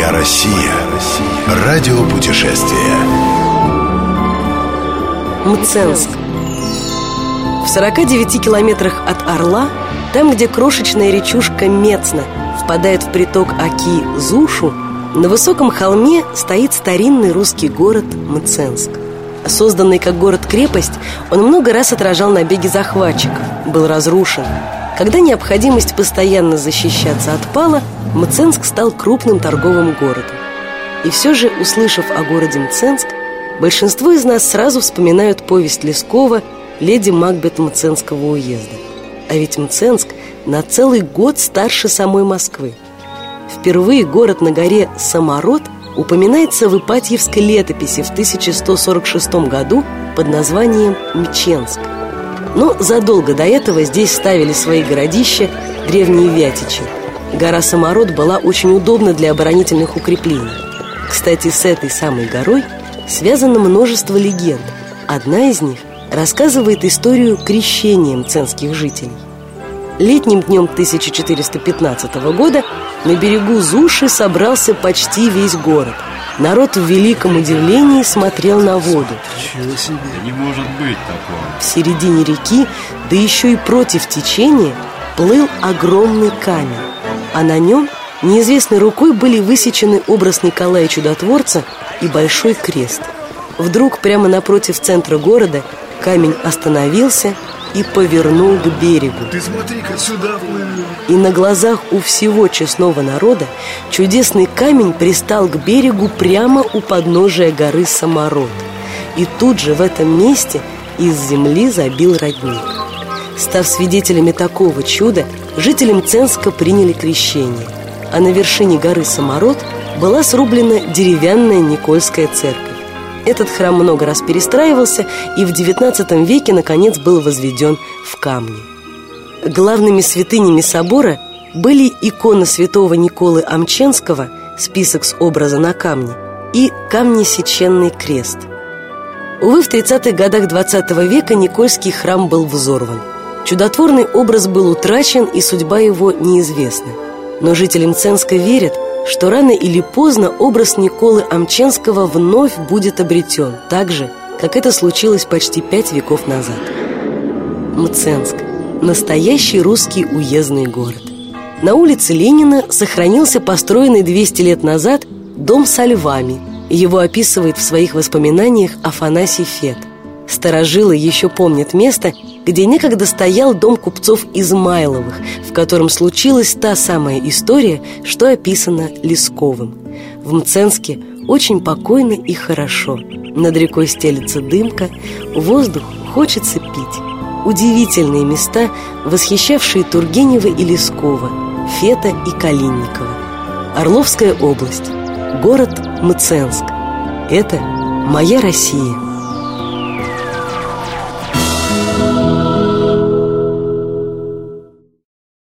«Моя Россия». Радиопутешествие. Мценск. В 49 километрах от Орла, там, где крошечная речушка Мецна впадает в приток Оки Зушу, на высоком холме стоит старинный русский город Мценск. Созданный как город-крепость, он много раз отражал набеги захватчиков, был разрушен. Когда необходимость постоянно защищаться отпала, Мценск стал крупным торговым городом. И все же, услышав о городе Мценск, большинство из нас сразу вспоминают повесть Лескова «Леди Макбет Мценского уезда». А ведь Мценск на целый год старше самой Москвы. Впервые город на горе Самород упоминается в Ипатьевской летописи в 1146 году под названием Мченск. Но задолго до этого здесь ставили свои городища древние вятичи. Гора Самород была очень удобна для оборонительных укреплений. Кстати, с этой самой горой связано множество легенд. Одна из них рассказывает историю крещения мценских жителей. Летним днем 1415 года на берегу Зуши собрался почти весь город. Народ в великом удивлении смотрел на воду. Чего себе? Не может быть такого. В середине реки, да еще и против течения, плыл огромный камень, а на нем неизвестной рукой были высечены образ Николая Чудотворца и большой крест. Вдруг прямо напротив центра города камень остановился и повернул к берегу. Ты смотри-ка, сюда плывет. И на глазах у всего честного народа чудесный камень пристал к берегу прямо у подножия горы Самород. И тут же в этом месте из земли забил родник. Став свидетелями такого чуда, жители Мценска приняли крещение. А на вершине горы Самород была срублена деревянная Никольская церковь. Этот храм много раз перестраивался и в XIX веке, наконец, был возведен в камне. Главными святынями собора были икона святого Николы Амченского, список с образа на камне, и камнесеченный крест. Увы, в 30-х годах XX века Никольский храм был взорван. Чудотворный образ был утрачен, и судьба его неизвестна. Но жители Мценска верят, что рано или поздно образ Николы Амченского вновь будет обретен, так же, как это случилось почти 5 веков назад. Мценск – настоящий русский уездный город. На улице Ленина сохранился построенный 200 лет назад дом со львами. Его описывает в своих воспоминаниях Афанасий Фет. Старожилы еще помнят место, где некогда стоял дом купцов Измайловых, в котором случилась та самая история, что описана Лесковым. В Мценске очень покойно и хорошо. Над рекой стелется дымка, воздух хочется пить. Удивительные места, восхищавшие Тургенева и Лескова, Фета и Калинникова. Орловская область, город Мценск. Это «Моя Россия».